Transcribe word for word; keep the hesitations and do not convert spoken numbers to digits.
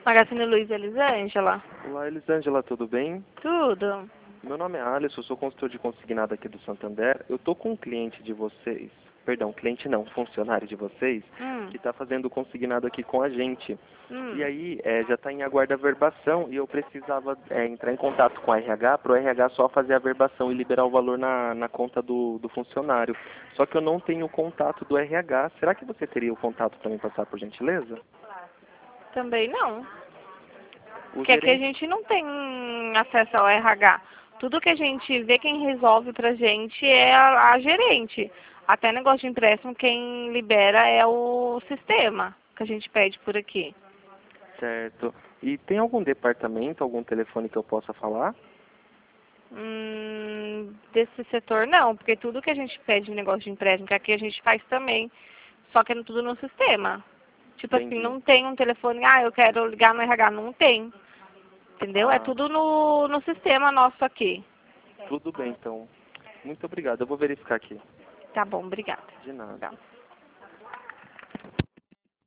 Magazine Luiza, Elisângela. Olá, Elisângela, tudo bem? Tudo. Meu nome é Alisson, eu sou consultor de consignado aqui do Santander. Eu tô com um cliente de vocês, perdão, cliente não, funcionário de vocês, Hum. que está fazendo o consignado aqui com a gente. Hum. E aí, é, já está em aguardo a verbação e eu precisava é, entrar em contato com a R H para o R H só fazer a verbação e liberar o valor na, na conta do, do funcionário. Só que eu não tenho o contato do R H. Será que você teria o contato para me passar, por gentileza? Também não. O Porque aqui a gerente... gente não tem acesso ao R H. Tudo que a gente vê, quem resolve pra gente é a, a gerente. Até negócio de empréstimo, quem libera é o sistema que a gente pede por aqui. Certo. E tem algum departamento, algum telefone que eu possa falar? Hum, desse setor não, porque tudo que a gente pede de negócio de empréstimo, que aqui a gente faz também, só que é tudo no sistema. Tipo assim, Entendi. não tem um telefone, ah, eu quero ligar no R H, não tem. Entendeu? É Ah, tudo no, no sistema nosso aqui. tudo bem, então. Muito obrigado. Eu vou verificar aqui. Tá bom, obrigada. De nada. Tchau.